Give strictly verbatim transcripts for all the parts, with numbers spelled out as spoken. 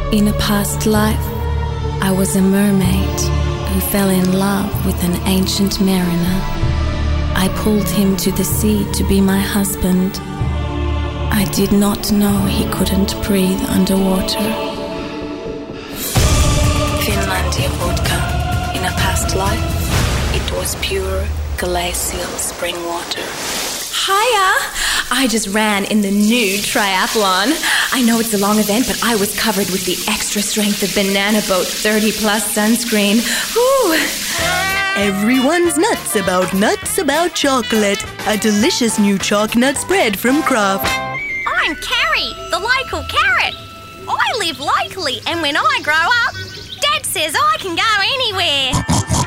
In a past life, I was a mermaid who fell in love with an ancient mariner. I pulled him to the sea to be my husband. I did not know he couldn't breathe underwater. Finlandia vodka. In a past life, it was pure glacial spring water. Hiya! I just ran in the new triathlon. I know it's a long event, but I was covered with the extra strength of Banana Boat thirty plus sunscreen. Woo! Everyone's nuts about nuts about chocolate. A delicious new chalk nut spread from Kraft. I'm Carrie, the local carrot. I live locally, and when I grow up, Dad says I can go anywhere.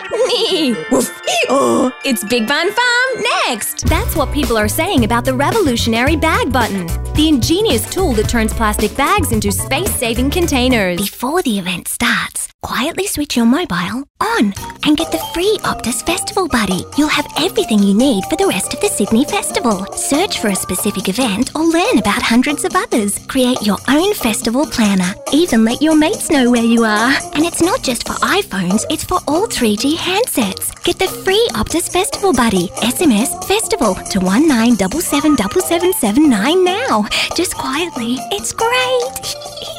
Oh, it's Big Bun Farm next. That's what people are saying about the revolutionary bag button, the ingenious tool that turns plastic bags into space-saving containers. Before the event starts, quietly switch your mobile on and get the free Optus Festival Buddy. You'll have everything you need for the rest of the Sydney Festival. Search for a specific event or learn about hundreds of others. Create your own festival planner. Even let your mates know where you are. And it's not just for iPhones, it's for all three G handsets. Get the free Optus Festival Buddy. S M S FESTIVAL to one nine seven seven seven seven seven nine now. Just quietly. It's great.